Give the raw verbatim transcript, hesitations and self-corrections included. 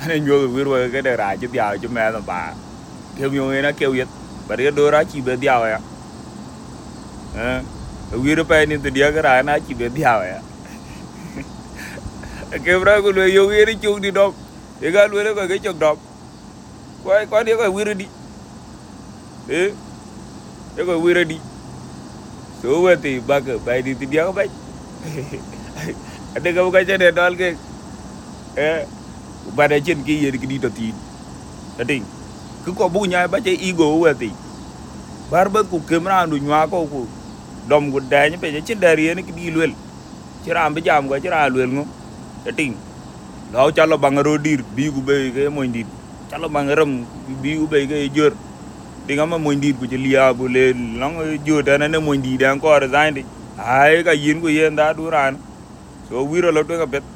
Nên nhớ wir cái đời ra chứ diao chứ mẹ nó bà kêu nhiều nó kêu yết bà đi đồ ra chỉ biết diao ya wir pa ni tu dia cái ra nó chỉ biết diao ya kêu ra cái lười yêu wir đi chung đi đâu để cái lười nó cái chung đâu quay quay đi cái wir đi eh cái wir đi số vậy thì ba cái bài đi tu dia cái bài ada kamu kaca deh dal ke eh pada chen ki ye ki di to ti tadi cứ có bu nya ba che ego wa ti bar ba ku kemra ndu nya ko ku dom gu da nya pe che dari ni ki di luel chira am be jam ko chira luel ngo tadi lo chalo bangaro dir bi gu be ke mo ndi chalo bangaram bi gu be ke jor tinga ma mo ndi ku che lia bu le long jor da na mo ndi da ko ra zai di ai ka yin ku yen da du ran so wiro lo to ka bet